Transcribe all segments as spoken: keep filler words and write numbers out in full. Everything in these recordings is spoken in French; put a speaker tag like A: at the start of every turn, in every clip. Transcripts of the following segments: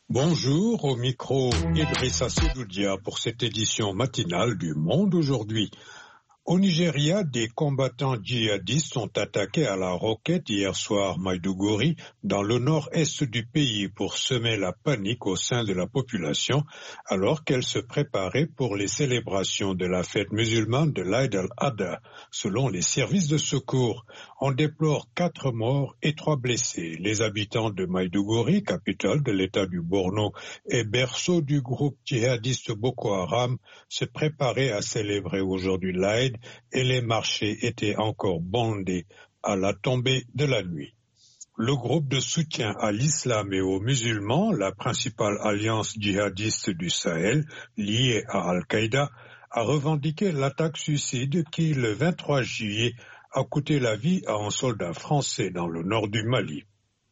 A: Bonjour, au micro Idrissa Sedoudia pour cette édition matinale du Monde aujourd'hui. Au Nigeria, des combattants djihadistes sont attaqués à la roquette hier soir Maiduguri, dans le nord-est du pays, pour semer la panique au sein de la population, alors qu'elle se préparait pour les célébrations de la fête musulmane de l'Aïd al-Adha. Selon les services de secours, on déplore quatre morts et trois blessés. Les habitants de Maiduguri, capitale de l'État du Borno et berceau du groupe djihadiste Boko Haram, se préparaient à célébrer aujourd'hui l'Aïd, et les marchés étaient encore bondés à la tombée de la nuit. Le groupe de soutien à l'islam et aux musulmans, la principale alliance djihadiste du Sahel, liée à Al-Qaïda, a revendiqué l'attaque suicide qui, le vingt-trois juillet, a coûté la vie à un soldat français dans le nord du Mali.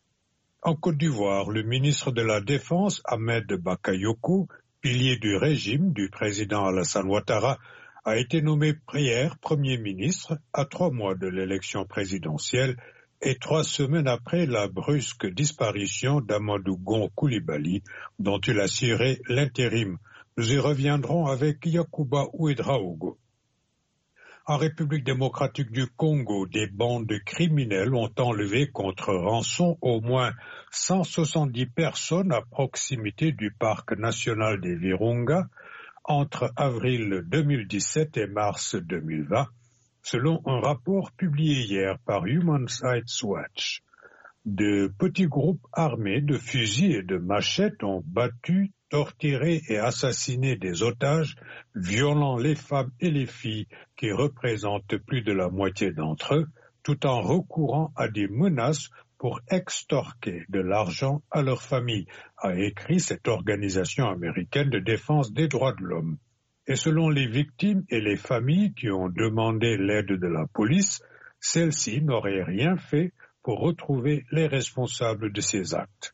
A: En Côte d'Ivoire, le ministre de la Défense, Ahmed Bakayoko, pilier du régime du président Alassane Ouattara, a été nommé hier Premier ministre à trois mois de l'élection présidentielle et trois semaines après la brusque disparition d'Amadou Gon Coulibaly, dont il assurait l'intérim. Nous y reviendrons avec Yacouba Ouedraogo. En République démocratique du Congo, des bandes criminelles ont enlevé contre rançon au moins cent soixante-dix personnes à proximité du parc national des Virunga, entre avril deux mille dix-sept et mars deux mille vingt, selon un rapport publié hier par Human Rights Watch. De petits groupes armés de fusils et de machettes ont battu, torturé et assassiné des otages, violant les femmes et les filles qui représentent plus de la moitié d'entre eux, tout en recourant à des menaces pour extorquer de l'argent à leur famille, a écrit cette organisation américaine de défense des droits de l'homme. Et selon les victimes et les familles qui ont demandé l'aide de la police, celles-ci n'auraient rien fait pour retrouver les responsables de ces actes.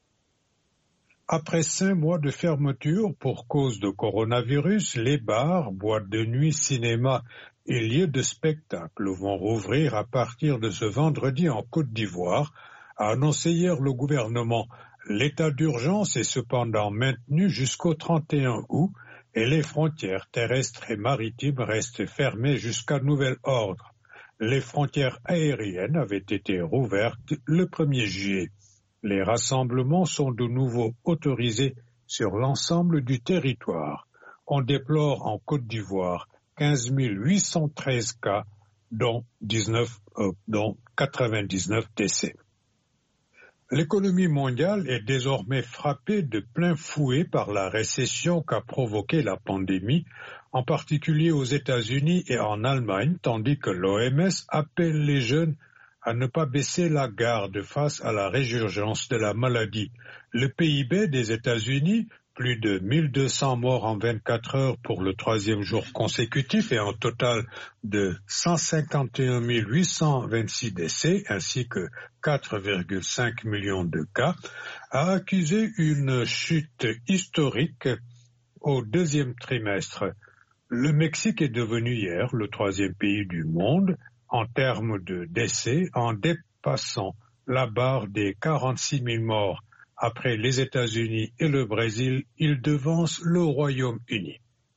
A: Après cinq mois de fermeture pour cause de coronavirus, les bars, boîtes de nuit, cinémas et lieux de spectacle vont rouvrir à partir de ce vendredi en Côte d'Ivoire, a annoncé hier le gouvernement. L'état d'urgence est cependant maintenu jusqu'au trente et un août et les frontières terrestres et maritimes restent fermées jusqu'à nouvel ordre. Les frontières aériennes avaient été rouvertes le premier juillet. Les rassemblements sont de nouveau autorisés sur l'ensemble du territoire. On déplore en Côte d'Ivoire quinze mille huit cent treize cas, dont, dix-neuf, euh, dont quatre-vingt-dix-neuf décès. L'économie mondiale est désormais frappée de plein fouet par la récession qu'a provoquée la pandémie, en particulier aux États-Unis et en Allemagne, tandis que l'O M S appelle les jeunes à ne pas baisser la garde face à la résurgence de la maladie. Le P I B des États-Unis, plus de mille deux cents morts en vingt-quatre heures pour le troisième jour consécutif et un total de cent cinquante et un mille huit cent vingt-six décès ainsi que quatre virgule cinq millions de cas, a accusé une chute historique au deuxième trimestre. Le Mexique est devenu hier le troisième pays du monde en termes de décès en dépassant la barre des quarante-six mille morts. Après les États-Unis et le Brésil, il devance le Royaume-Uni.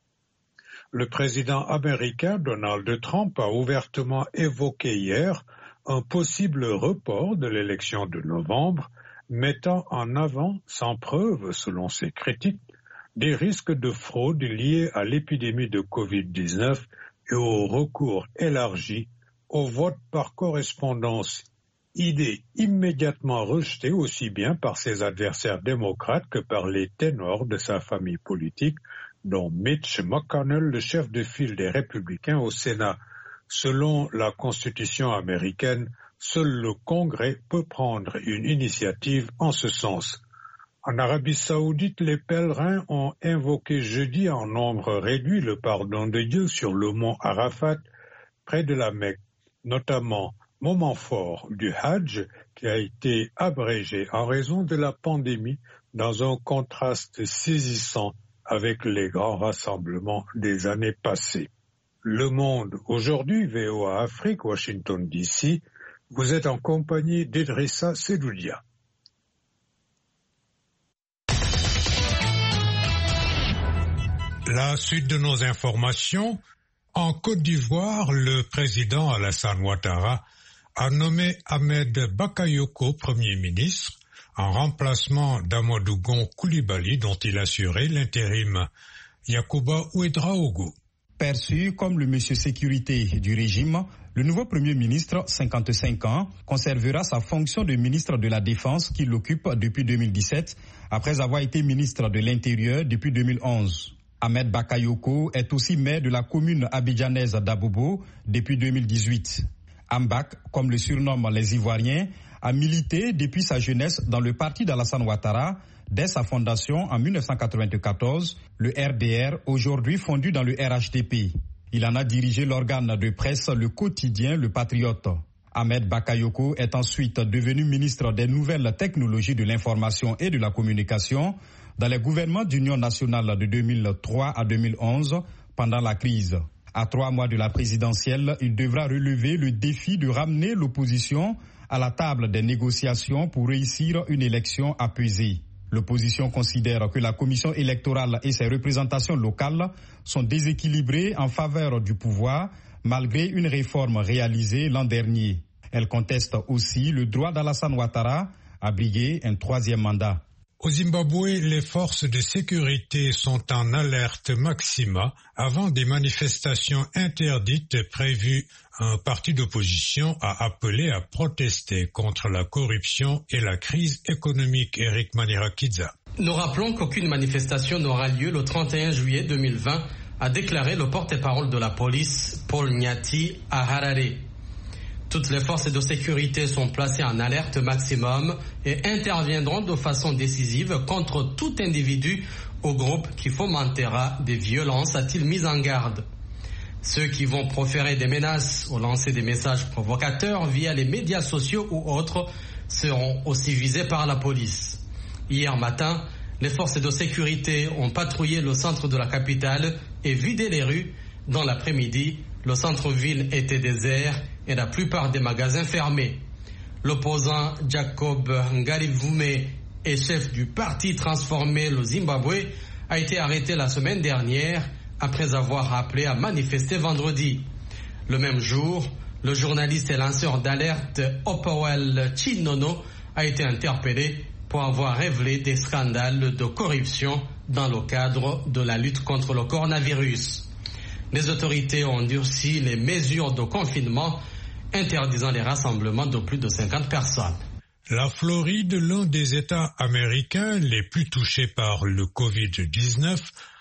A: Le président américain Donald Trump a ouvertement évoqué hier un possible report de l'élection de novembre, mettant en avant, sans preuve selon ses critiques, des risques de fraude liés à l'épidémie de covid dix-neuf et au recours élargi au vote par correspondance, idée immédiatement rejetée aussi bien par ses adversaires démocrates que par les ténors de sa famille politique, dont Mitch McConnell, le chef de file des républicains au Sénat. Selon la Constitution américaine, seul le Congrès peut prendre une initiative en ce sens. En Arabie saoudite, les pèlerins ont invoqué jeudi en nombre réduit le pardon de Dieu sur le mont Arafat, près de la Mecque, notamment moment fort du Hajj qui a été abrégé en raison de la pandémie dans un contraste saisissant avec les grands rassemblements des années passées. Le Monde aujourd'hui, V O A Afrique, Washington D C, vous êtes en compagnie d'Idrissa Sedoudia. La suite de nos informations. En Côte d'Ivoire, le président Alassane Ouattara a nommé Ahmed Bakayoko Premier ministre en remplacement d'Amadou Gon Coulibaly dont il assurait l'intérim. Yacouba Ouedraogo.
B: Perçu comme le monsieur sécurité du régime, le nouveau Premier ministre, cinquante-cinq ans, conservera sa fonction de ministre de la Défense qu'il occupe depuis deux mille dix-sept, après avoir été ministre de l'Intérieur depuis deux mille onze. Ahmed Bakayoko est aussi maire de la commune abidjanaise d'Abobo depuis deux mille dix-huit. Ambak, comme le surnomment les Ivoiriens, a milité depuis sa jeunesse dans le parti d'Alassane Ouattara. Dès sa fondation en mille neuf cent quatre-vingt-quatorze, le R D R, aujourd'hui fondu dans le R H D P. Il en a dirigé l'organe de presse Le Quotidien, Le Patriote. Ahmed Bakayoko est ensuite devenu ministre des Nouvelles Technologies de l'Information et de la Communication dans les gouvernements d'Union nationale de deux mille trois à deux mille onze pendant la crise. À trois mois de la présidentielle, il devra relever le défi de ramener l'opposition à la table des négociations pour réussir une élection apaisée. L'opposition considère que la commission électorale et ses représentations locales sont déséquilibrées en faveur du pouvoir malgré une réforme réalisée l'an dernier. Elle conteste aussi le droit d'Alassane Ouattara à briguer un troisième mandat.
A: Au Zimbabwe, les forces de sécurité sont en alerte maxima avant des manifestations interdites prévues. Un parti d'opposition a appelé à protester contre la corruption et la crise économique. Eric Manirakidza.
C: Nous rappelons qu'aucune manifestation n'aura lieu le trente et un juillet deux mille vingt, a déclaré le porte-parole de la police, Paul Nyati, à Harare. Toutes les forces de sécurité sont placées en alerte maximum et interviendront de façon décisive contre tout individu ou groupe qui fomentera des violences, a-t-il mis en garde. Ceux qui vont proférer des menaces ou lancer des messages provocateurs via les médias sociaux ou autres seront aussi visés par la police. Hier matin, les forces de sécurité ont patrouillé le centre de la capitale et vidé les rues. Dans l'après-midi, le centre-ville était désert et la plupart des magasins fermés. L'opposant Jacob Ngalivume et chef du parti transformé le Zimbabwe a été arrêté la semaine dernière après avoir appelé à manifester vendredi. Le même jour, le journaliste et lanceur d'alerte Opowell Chinono a été interpellé pour avoir révélé des scandales de corruption dans le cadre de la lutte contre le coronavirus. Les autorités ont durci les mesures de confinement interdisant les rassemblements de plus de cinquante personnes.
A: La Floride, l'un des États américains les plus touchés par le covid dix-neuf,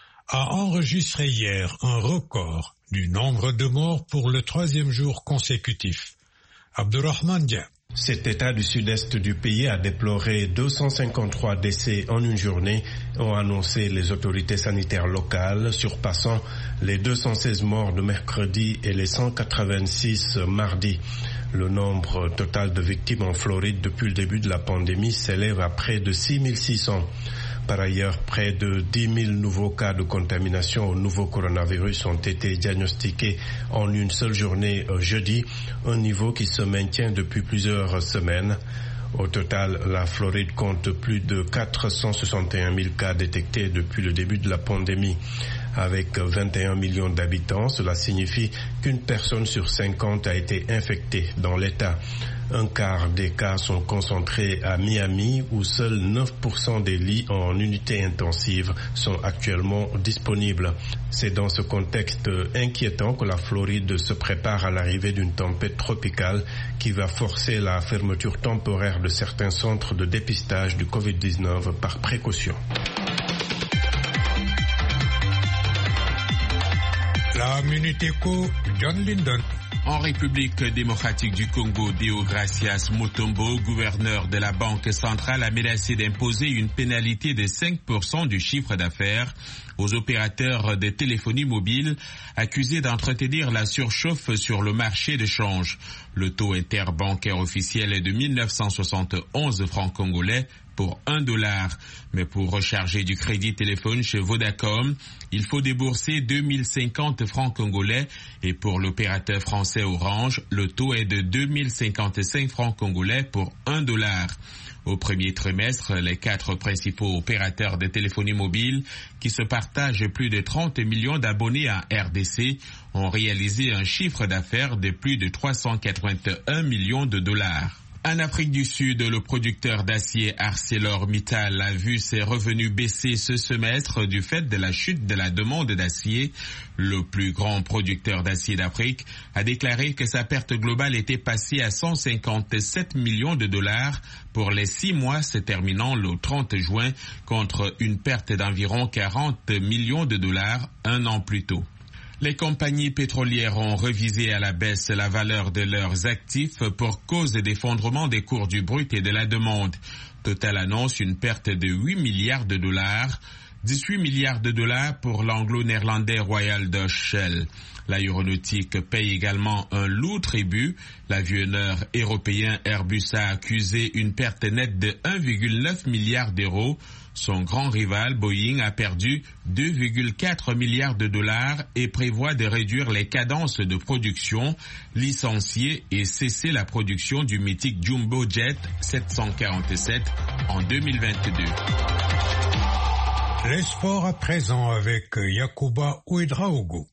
A: a enregistré hier un record du nombre de morts pour le troisième jour consécutif. Abdurrahman Dia.
D: Cet État du sud-est du pays a déploré deux cent cinquante-trois décès en une journée, ont annoncé les autorités sanitaires locales, surpassant les deux cent seize morts de mercredi et les cent quatre-vingt-six mardi. Le nombre total de victimes en Floride depuis le début de la pandémie s'élève à près de six mille six cents. Par ailleurs, près de dix mille nouveaux cas de contamination au nouveau coronavirus ont été diagnostiqués en une seule journée jeudi, un niveau qui se maintient depuis plusieurs semaines. Au total, la Floride compte plus de quatre cent soixante et un mille cas détectés depuis le début de la pandémie. Avec vingt et un millions d'habitants, cela signifie qu'une personne sur cinquante a été infectée dans l'État. Un quart des cas sont concentrés à Miami, où seuls neuf pour cent des lits en unité intensive sont actuellement disponibles. C'est dans ce contexte inquiétant que la Floride se prépare à l'arrivée d'une tempête tropicale qui va forcer la fermeture temporaire de certains centres de dépistage du covid dix-neuf par précaution.
A: La Minute Éco, John Linden.
E: En République démocratique du Congo, Deogracias Mutombo, gouverneur de la Banque centrale, a menacé d'imposer une pénalité de cinq pour cent du chiffre d'affaires aux opérateurs de téléphonie mobile accusés d'entretenir la surchauffe sur le marché de change. Le taux interbancaire officiel est de mille neuf cent soixante et onze francs congolais pour un dollar. Mais pour recharger du crédit téléphone chez Vodacom, il faut débourser deux mille cinquante francs congolais et pour l'opérateur français Orange, le taux est de deux mille cinquante-cinq francs congolais pour un dollar. Au premier trimestre, les quatre principaux opérateurs de téléphonie mobile, qui se partagent plus de trente millions d'abonnés en R D C, ont réalisé un chiffre d'affaires de plus de trois cent quatre-vingt-un millions de dollars. En Afrique du Sud, le producteur d'acier ArcelorMittal a vu ses revenus baisser ce semestre du fait de la chute de la demande d'acier. Le plus grand producteur d'acier d'Afrique a déclaré que sa perte globale était passée à cent cinquante-sept millions de dollars pour les six mois se terminant le trente juin, contre une perte d'environ quarante millions de dollars un an plus tôt. Les compagnies pétrolières ont revisé à la baisse la valeur de leurs actifs pour cause d'effondrement des cours du brut et de la demande. Total annonce une perte de huit milliards de dollars, dix-huit milliards de dollars pour l'anglo-néerlandais Royal Dutch Shell. L'aéronautique paye également un lourd tribut. L'avionneur européen Airbus a accusé une perte nette de un virgule neuf milliard d'euros. Son grand rival Boeing a perdu deux virgule quatre milliards de dollars et prévoit de réduire les cadences de production, licencier et cesser la production du mythique Jumbo Jet sept cent quarante-sept en deux mille vingt-deux.
A: Les sports à présent avec Yacouba Ouedraogo.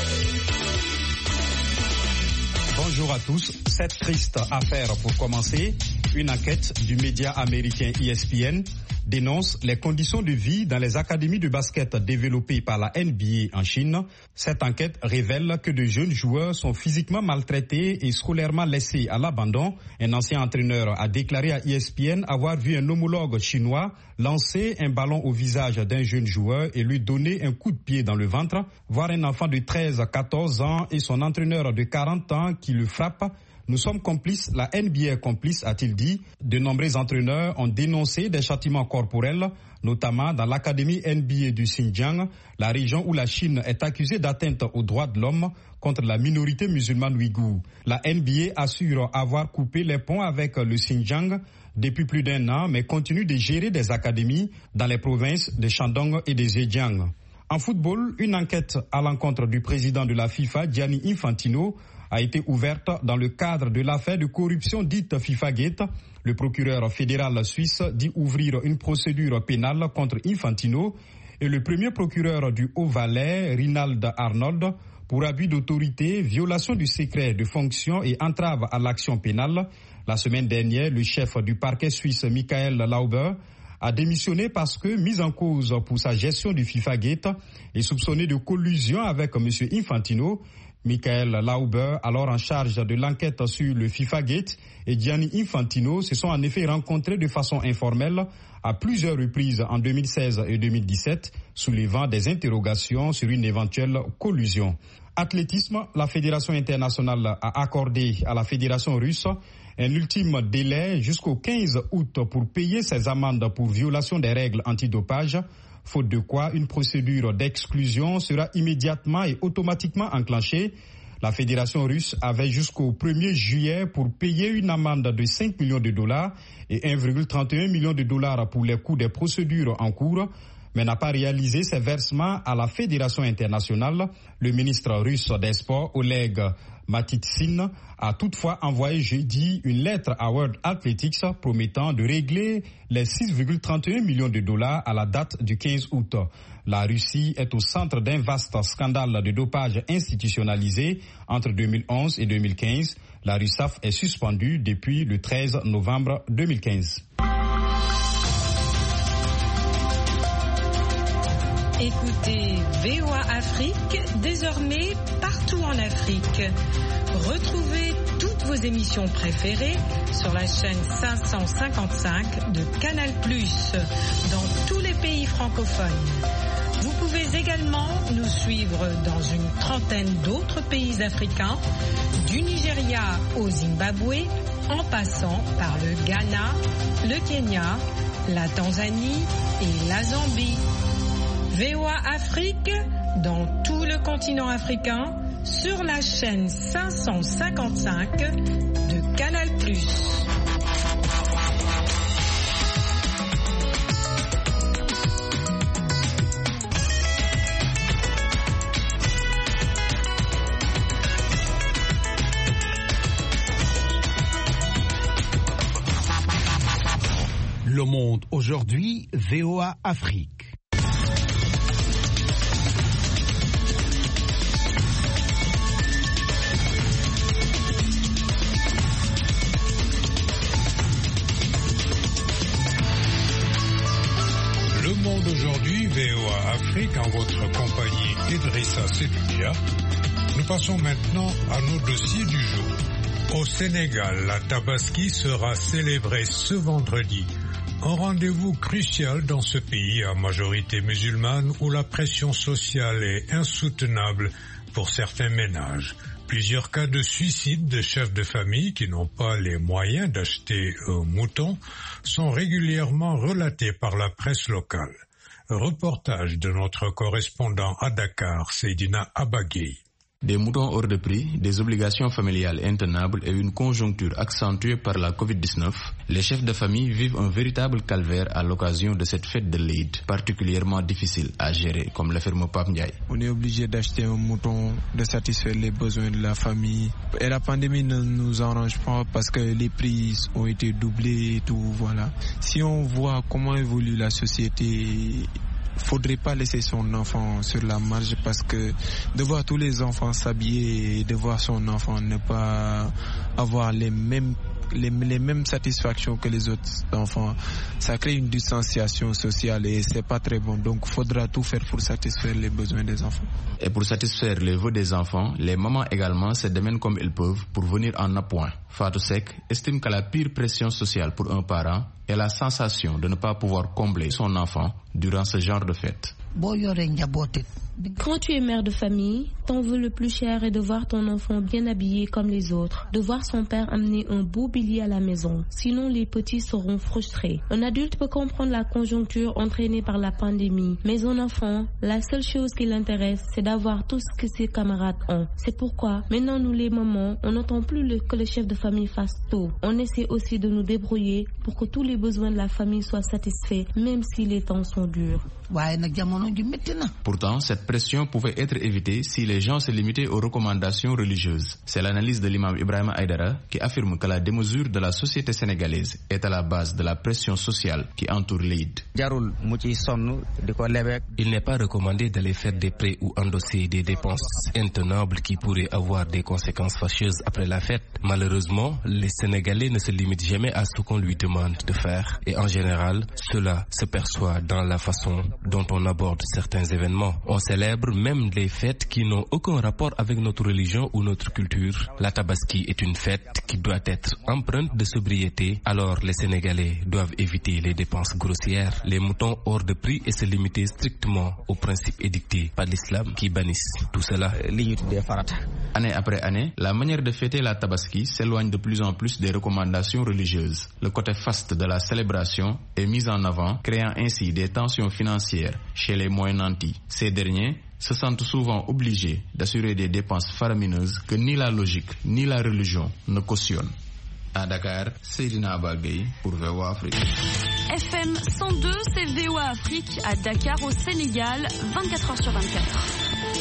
B: Bonjour à tous. Cette triste affaire pour commencer. Une enquête du média américain E S P N dénonce les conditions de vie dans les académies de basket développées par la N B A en Chine. Cette enquête révèle que de jeunes joueurs sont physiquement maltraités et scolairement laissés à l'abandon. Un ancien entraîneur a déclaré à E S P N avoir vu un homologue chinois lancer un ballon au visage d'un jeune joueur et lui donner un coup de pied dans le ventre, voir un enfant de treize à quatorze ans et son entraîneur de quarante ans qui le frappe. Nous sommes complices, la N B A est complice, a-t-il dit. De nombreux entraîneurs ont dénoncé des châtiments corporels, notamment dans l'académie N B A du Xinjiang, la région où la Chine est accusée d'atteinte aux droits de l'homme contre la minorité musulmane ouïghour. La N B A assure avoir coupé les ponts avec le Xinjiang depuis plus d'un an, mais continue de gérer des académies dans les provinces de Shandong et de Zhejiang. En football, une enquête à l'encontre du président de la FIFA, Gianni Infantino, a été ouverte dans le cadre de l'affaire de corruption dite FIFAgate. Le procureur fédéral suisse dit ouvrir une procédure pénale contre Infantino et le premier procureur du Haut-Valais, Rinald Arnold, pour abus d'autorité, violation du secret de fonction et entrave à l'action pénale. La semaine dernière, le chef du parquet suisse, Michael Lauber, a démissionné parce que, mis en cause pour sa gestion du FIFAgate et soupçonné de collusion avec M. Infantino, Michael Lauber, alors en charge de l'enquête sur le FIFAgate, et Gianni Infantino se sont en effet rencontrés de façon informelle à plusieurs reprises en deux mille seize et deux mille dix-sept, soulevant des interrogations sur une éventuelle collusion. Athlétisme, la Fédération internationale a accordé à la Fédération russe un ultime délai jusqu'au quinze août pour payer ses amendes pour violation des règles antidopage, faute de quoi une procédure d'exclusion sera immédiatement et automatiquement enclenchée. La Fédération russe avait jusqu'au premier juillet pour payer une amende de cinq millions de dollars et un virgule trente et un million de dollars pour les coûts des procédures en cours, mais n'a pas réalisé ces versements à la Fédération internationale. Le ministre russe des Sports, Oleg Matitsin, a toutefois envoyé jeudi une lettre à World Athletics promettant de régler les six virgule trente et un millions de dollars à la date du quinze août. La Russie est au centre d'un vaste scandale de dopage institutionnalisé entre deux mille onze et deux mille quinze. La RUSAF est suspendue depuis le treize novembre deux mille quinze.
F: Écoutez V O A Afrique, désormais partout en Afrique. Retrouvez toutes vos émissions préférées sur la chaîne cinq cent cinquante-cinq de Canal plus, dans tous les pays francophones. Vous pouvez également nous suivre dans une trentaine d'autres pays africains, du Nigeria au Zimbabwe, en passant par le Ghana, le Kenya, la Tanzanie et la Zambie. V O A Afrique, dans tout le continent africain, sur la chaîne cinq cent cinquante-cinq de Canal plus.
G: Le Monde aujourd'hui, V O A Afrique.
A: Le Monde aujourd'hui, V O A Afrique, en votre compagnie Idrissa Seloudia. Nous passons maintenant à nos dossiers du jour. Au Sénégal, la Tabaski sera célébrée ce vendredi. Un rendez-vous crucial dans ce pays à majorité musulmane où la pression sociale est insoutenable pour certains ménages. Plusieurs cas de suicide de chefs de famille qui n'ont pas les moyens d'acheter un mouton sont régulièrement relatés par la presse locale. Reportage de notre correspondant à Dakar, Seydina Abagay.
H: Des moutons hors de prix, des obligations familiales intenables et une conjoncture accentuée par la covid dix-neuf, les chefs de famille vivent un véritable calvaire à l'occasion de cette fête de l'Eid, particulièrement difficile à gérer, comme l'affirme Pape Ndiaye.
I: On est obligé d'acheter un mouton, de satisfaire les besoins de la famille. Et la pandémie ne nous arrange pas parce que les prix ont été doublés et tout, voilà. Si on voit comment évolue la société, faudrait pas laisser son enfant sur la marge parce que de voir tous les enfants s'habiller et de voir son enfant ne pas avoir les mêmes Les, les mêmes satisfactions que les autres enfants, ça crée une distanciation sociale et c'est pas très bon. Donc, il faudra tout faire pour satisfaire les besoins des enfants.
H: Et pour satisfaire les vœux des enfants, les mamans également se démènent comme elles peuvent pour venir en appoint. Fatou Seck estime que la pire pression sociale pour un parent est la sensation de ne pas pouvoir combler son enfant durant ce genre de fête.
J: Quand tu es mère de famille, ton vœu le plus cher est de voir ton enfant bien habillé comme les autres, de voir son père amener un beau billet à la maison. Sinon, les petits seront frustrés. Un adulte peut comprendre la conjoncture entraînée par la pandémie, mais un enfant, la seule chose qui l'intéresse, c'est d'avoir tout ce que ses camarades ont. C'est pourquoi, maintenant nous les mamans, on n'attend plus le, que le chef de famille fasse tout. On essaie aussi de nous débrouiller pour que tous les besoins de la famille soient satisfaits, même si les temps sont durs.
H: Pourtant, cette pression pouvait être évitée si les gens se limitaient aux recommandations religieuses. C'est l'analyse de l'imam Ibrahim Aïdara qui affirme que la démesure de la société sénégalaise est à la base de la pression sociale qui entoure l'Eid.
K: Il n'est pas recommandé d'aller faire des prêts ou endosser des dépenses intenables qui pourraient avoir des conséquences fâcheuses après la fête. Malheureusement, les Sénégalais ne se limitent jamais à ce qu'on lui demande de faire. Et en général, cela se perçoit dans la façon dont on aborde certains événements. On célèbre même les fêtes qui n'ont aucun rapport avec notre religion ou notre culture. La Tabaski est une fête qui doit être empreinte de sobriété, alors les Sénégalais doivent éviter les dépenses grossières, les moutons hors de prix et se limiter strictement aux principes édictés par l'islam qui bannissent tout cela.
H: Année après année, la manière de fêter la Tabaski s'éloigne de plus en plus des recommandations religieuses. Le côté faste de la célébration est mis en avant, créant ainsi des tensions financières chez les moins nantis. Ces derniers se sentent souvent obligés d'assurer des dépenses faramineuses que ni la logique ni la religion ne cautionnent. À Dakar, Seydina Abagay pour V O A Afrique.
L: F M cent deux, c'est V O A Afrique à Dakar au Sénégal, vingt-quatre heures sur vingt-quatre.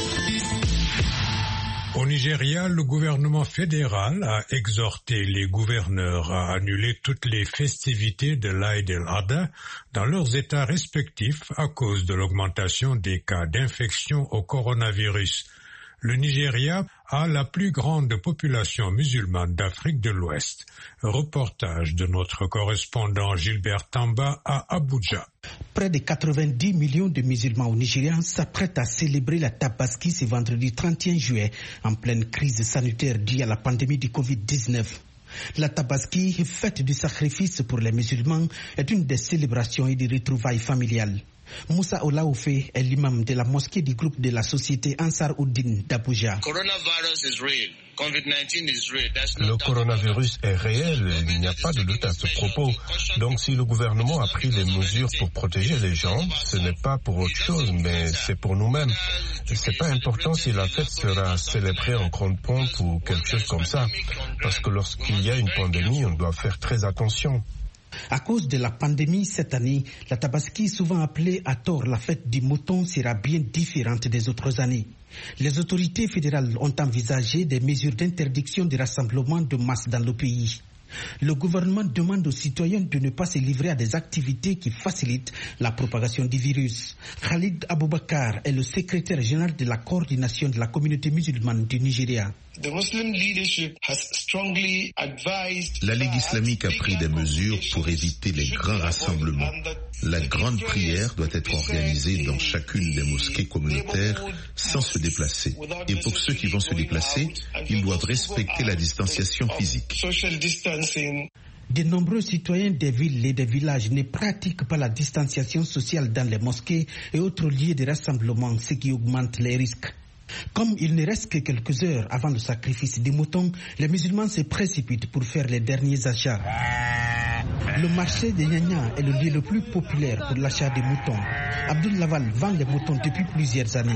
A: Au Nigeria, le gouvernement fédéral a exhorté les gouverneurs à annuler toutes les festivités de l'Aïd el-Adha dans leurs États respectifs à cause de l'augmentation des cas d'infection au coronavirus. Le Nigeria a la plus grande population musulmane d'Afrique de l'Ouest. Reportage de notre correspondant Gilbert Tamba à Abuja.
M: Près de quatre-vingt-dix millions de musulmans au Nigeria s'apprêtent à célébrer la Tabaski ce vendredi trente et un juillet, en pleine crise sanitaire due à la pandémie du covid dix-neuf. La Tabaski, fête du sacrifice pour les musulmans, est une des célébrations et des retrouvailles familiales. Moussa Olaoufé est l'imam de la mosquée du groupe de la société Ansar Uddin d'Abuja.
D: Le coronavirus est réel, il n'y a pas de doute à ce propos. Donc si le gouvernement a pris des mesures pour protéger les gens, ce n'est pas pour autre chose, mais c'est pour nous-mêmes. C'est pas important si la fête sera célébrée en grande pompe ou quelque chose comme ça, parce que lorsqu'il y a une pandémie, on doit faire très attention.
M: À cause de la pandémie cette année, la Tabaski, souvent appelée à tort la fête du mouton, sera bien différente des autres années. Les autorités fédérales ont envisagé des mesures d'interdiction des rassemblements de masse dans le pays. Le gouvernement demande aux citoyens de ne pas se livrer à des activités qui facilitent la propagation du virus. Khalid Aboubakar est le secrétaire général de la coordination de la communauté musulmane du Nigeria.
N: La Ligue islamique a pris des mesures pour éviter les grands rassemblements. La grande prière doit être organisée dans chacune des mosquées communautaires sans se déplacer. Et pour ceux qui vont se déplacer, ils doivent respecter la distanciation physique.
M: De nombreux citoyens des villes et des villages ne pratiquent pas la distanciation sociale dans les mosquées et autres lieux de rassemblement, ce qui augmente les risques. Comme il ne reste que quelques heures avant le sacrifice des moutons, les musulmans se précipitent pour faire les derniers achats. Le marché de Nyanya est le lieu le plus populaire pour l'achat des moutons. Abdul Laval vend les moutons depuis plusieurs années.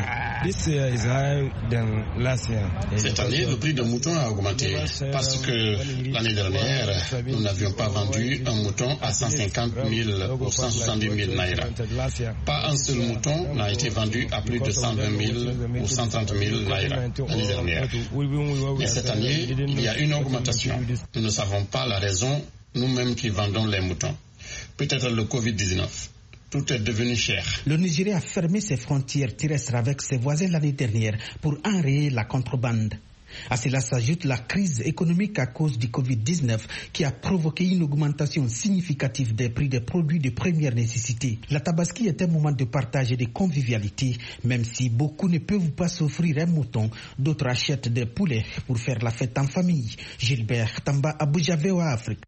O: Cette année, le prix des moutons a augmenté parce que l'année dernière, nous n'avions pas vendu un mouton à cent cinquante mille ou cent soixante-dix mille naira. Pas un seul mouton n'a été vendu à plus de cent vingt mille ou cent trente mille naira l'année dernière. Mais cette année, il y a une augmentation. Nous ne savons pas la raison, nous-mêmes qui vendons les moutons. Peut-être le covid dix-neuf. Tout est devenu cher.
M: Le Nigeria a fermé ses frontières terrestres avec ses voisins l'année dernière pour enrayer la contrebande. À cela s'ajoute la crise économique à cause du covid dix-neuf qui a provoqué une augmentation significative des prix des produits de première nécessité. La Tabaski est un moment de partage et de convivialité, même si beaucoup ne peuvent pas s'offrir un mouton, d'autres achètent des poulets pour faire la fête en famille. Gilbert Tamba, Abuja, V O A Afrique.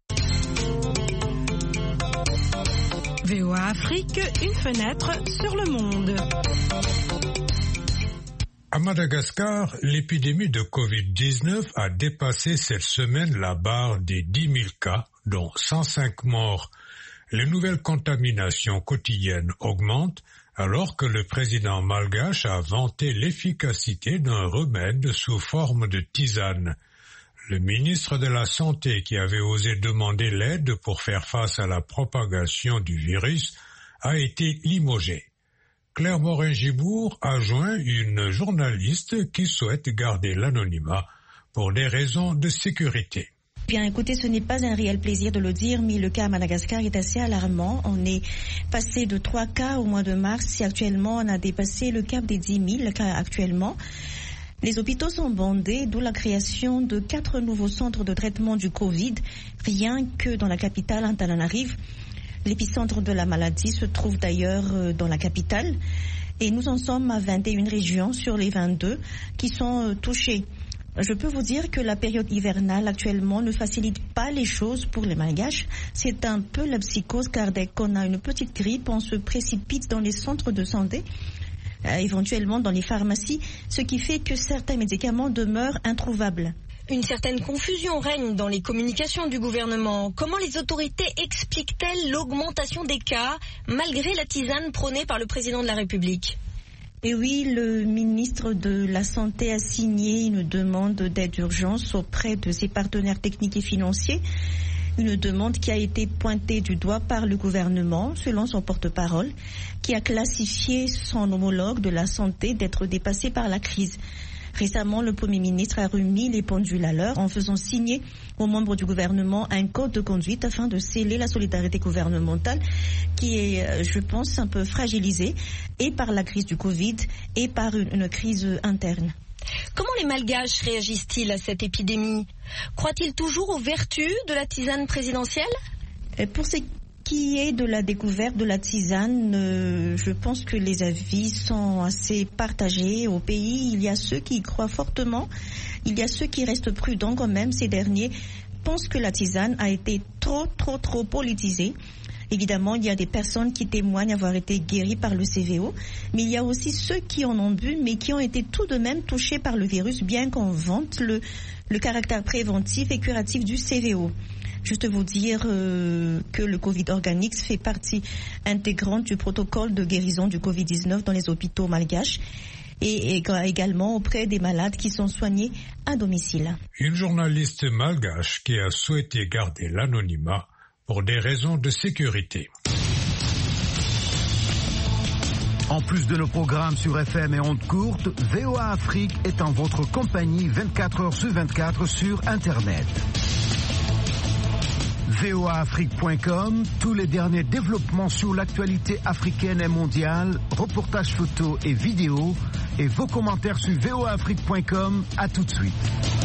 F: V O A Afrique, une fenêtre sur le monde.
A: À Madagascar, l'épidémie de covid dix-neuf a dépassé cette semaine la barre des dix mille cas, dont cent cinq morts. Les nouvelles contaminations quotidiennes augmentent alors que le président malgache a vanté l'efficacité d'un remède sous forme de tisane. Le ministre de la Santé, qui avait osé demander l'aide pour faire face à la propagation du virus, a été limogé. Claire Morin-Gibour a joint une journaliste qui souhaite garder l'anonymat pour des raisons de sécurité.
P: Bien, écoutez, ce n'est pas un réel plaisir de le dire, mais le cas à Madagascar est assez alarmant. On est passé de trois cas au mois de mars et actuellement on a dépassé le cap des dix mille cas actuellement. Les hôpitaux sont bondés, d'où la création de quatre nouveaux centres de traitement du Covid, rien que dans la capitale Antananarive. L'épicentre de la maladie se trouve d'ailleurs dans la capitale et nous en sommes à vingt et une régions sur les vingt-deux qui sont touchées. Je peux vous dire que la période hivernale actuellement ne facilite pas les choses pour les Malgaches. C'est un peu la psychose car dès qu'on a une petite grippe, on se précipite dans les centres de santé. Euh, éventuellement dans les pharmacies, ce qui fait que certains médicaments demeurent introuvables.
Q: Une certaine confusion règne dans les communications du gouvernement. Comment les autorités expliquent-elles l'augmentation des cas malgré la tisane prônée par le président de la République ?
P: Et oui, le ministre de la Santé a signé une demande d'aide d'urgence auprès de ses partenaires techniques et financiers. Une demande qui a été pointée du doigt par le gouvernement, selon son porte-parole, qui a classifié son homologue de la santé d'être dépassé par la crise. Récemment, le Premier ministre a remis les pendules à l'heure en faisant signer aux membres du gouvernement un code de conduite afin de sceller la solidarité gouvernementale qui est, je pense, un peu fragilisée et par la crise du Covid et par une, une crise interne.
Q: Comment les Malgaches réagissent-ils à cette épidémie ? Croient-ils toujours aux vertus de la tisane présidentielle ?
P: Pour ce qui est de la découverte de la tisane, euh, je pense que les avis sont assez partagés. Au pays, il y a ceux qui y croient fortement, il y a ceux qui restent prudents quand même. Ces derniers pensent que la tisane a été trop, trop, trop politisée. Évidemment, il y a des personnes qui témoignent avoir été guéries par le C V O, mais il y a aussi ceux qui en ont bu, mais qui ont été tout de même touchés par le virus, bien qu'on vante le, le caractère préventif et curatif du C V O. Juste vous dire euh, que le Covid Organics fait partie intégrante du protocole de guérison du covid dix-neuf dans les hôpitaux malgaches et, et également auprès des malades qui sont soignés à domicile.
A: Une journaliste malgache qui a souhaité garder l'anonymat pour des raisons de sécurité.
G: En plus de nos programmes sur F M et ondes courtes, V O A Afrique est en votre compagnie vingt-quatre heures sur vingt-quatre sur Internet. V O A Afrique point com, tous les derniers développements sur l'actualité africaine et mondiale, reportages photos et vidéos, et vos commentaires sur V O A Afrique point com. À tout de suite.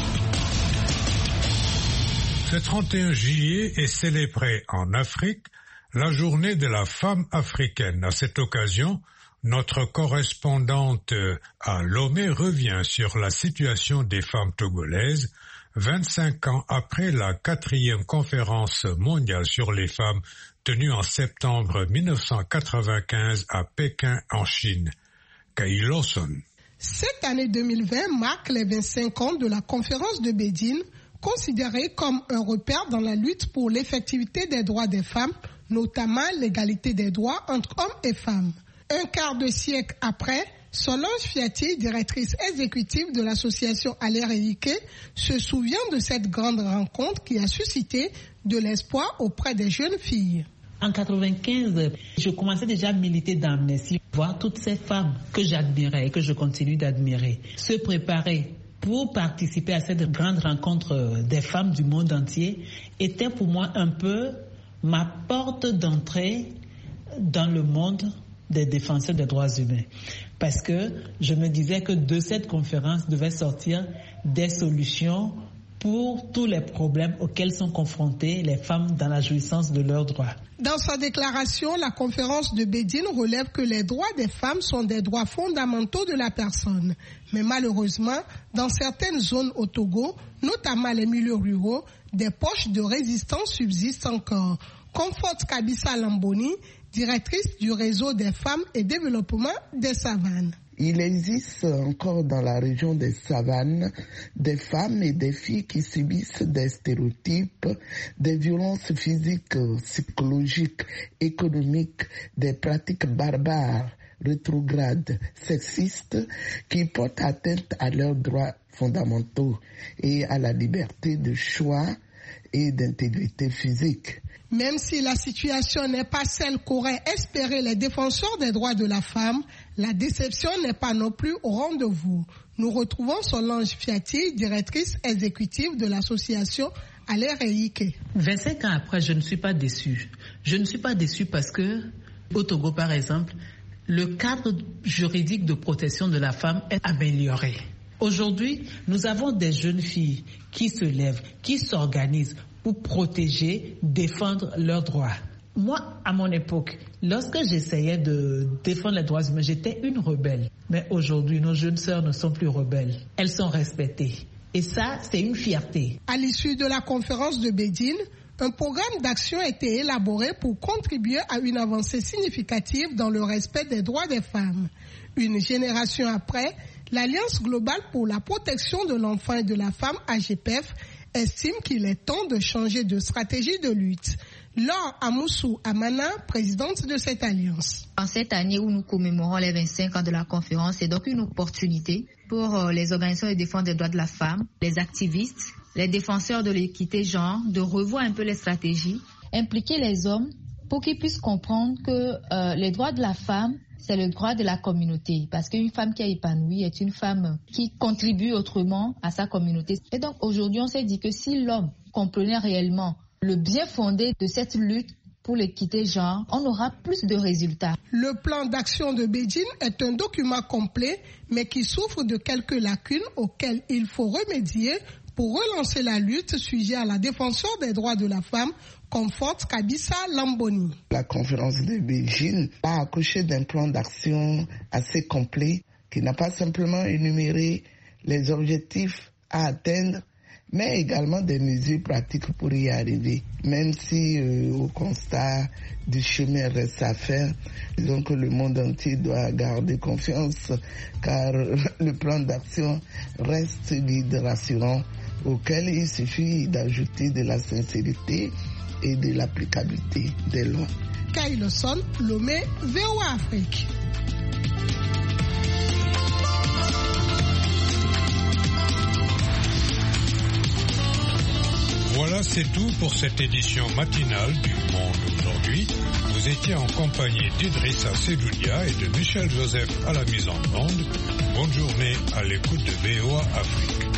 A: Ce trente et un juillet est célébré en Afrique la journée de la femme africaine. À cette occasion, notre correspondante à Lomé revient sur la situation des femmes togolaises vingt-cinq ans après la quatrième conférence mondiale sur les femmes tenue en septembre mille neuf cent quatre-vingt-quinze à Pékin en Chine. Kay Lawson.
R: Cette année deux mille vingt marque les vingt-cinq ans de la conférence de Bédine, considérée comme un repère dans la lutte pour l'effectivité des droits des femmes, notamment l'égalité des droits entre hommes et femmes. Un quart de siècle après, Solange Fiati, directrice exécutive de l'association Aller et Ike, se souvient de cette grande rencontre qui a suscité de l'espoir auprès des jeunes filles.
S: En quatre-vingt-quinze, je commençais déjà à militer dans Amnesty, voir toutes ces femmes que j'admirais et que je continue d'admirer se préparer pour participer à cette grande rencontre des femmes du monde entier était pour moi un peu ma porte d'entrée dans le monde des défenseurs des droits humains. Parce que je me disais que de cette conférence devaient sortir des solutions pour tous les problèmes auxquels sont confrontées les femmes dans la jouissance de leurs droits.
R: Dans sa déclaration, la conférence de Bédine relève que les droits des femmes sont des droits fondamentaux de la personne. Mais malheureusement, dans certaines zones au Togo, notamment les milieux ruraux, des poches de résistance subsistent encore. Comforte Kabissa Lamboni, directrice du réseau des femmes et développement des savanes.
T: Il existe encore dans la région des savanes des femmes et des filles qui subissent des stéréotypes, des violences physiques, psychologiques, économiques, des pratiques barbares, rétrogrades, sexistes, qui portent atteinte à leurs droits fondamentaux et à la liberté de choix et d'intégrité physique.
R: Même si la situation n'est pas celle qu'auraient espéré les défenseurs des droits de la femme, la déception n'est pas non plus au rendez-vous. Nous retrouvons Solange Fiati, directrice exécutive de l'association Aller et Ike.
S: vingt-cinq ans après, je ne suis pas déçue. Je ne suis pas déçue parce que, au Togo par exemple, le cadre juridique de protection de la femme est amélioré. Aujourd'hui, nous avons des jeunes filles qui se lèvent, qui s'organisent pour protéger, défendre leurs droits. Moi, à mon époque, lorsque j'essayais de défendre les droits humains, j'étais une rebelle. Mais aujourd'hui, nos jeunes sœurs ne sont plus rebelles. Elles sont respectées. Et ça, c'est une fierté.
R: À l'issue de la conférence de Bédine, un programme d'action a été élaboré pour contribuer à une avancée significative dans le respect des droits des femmes. Une génération après, l'Alliance globale pour la protection de l'enfant et de la femme, A G P F, estime qu'il est temps de changer de stratégie de lutte. Laure Amoussou Amana, présidente de cette alliance.
U: En cette année où nous commémorons les vingt-cinq ans de la conférence, c'est donc une opportunité pour les organisations de défense des droits de la femme, les activistes, les défenseurs de l'équité genre, de revoir un peu les stratégies, impliquer les hommes pour qu'ils puissent comprendre que euh, les droits de la femme, c'est le droit de la communauté, parce qu'une femme qui est épanouie est une femme qui contribue autrement à sa communauté. Et donc aujourd'hui, on s'est dit que si l'homme comprenait réellement le bien fondé de cette lutte pour l'équité genre, on aura plus de résultats.
R: Le plan d'action de Bédine est un document complet, mais qui souffre de quelques lacunes auxquelles il faut remédier pour relancer la lutte, sujet à la défenseur des droits de la femme, Comforte Kabissa Lamboni.
T: La conférence de Bédine a accouché d'un plan d'action assez complet qui n'a pas simplement énuméré les objectifs à atteindre, mais également des mesures pratiques pour y arriver. Même si euh, au constat du chemin reste à faire, disons que le monde entier doit garder confiance car le plan d'action reste guide rassurant auquel il suffit d'ajouter de la sincérité et de l'applicabilité des lois.
R: Kay Lawson, Lomé, V O A Afrique.
A: Voilà, c'est tout pour cette édition matinale du Monde aujourd'hui. Vous étiez en compagnie d'Idrissa Seloudia et de Michel Joseph à la mise en onde. Bonne journée à l'écoute de V O A Afrique.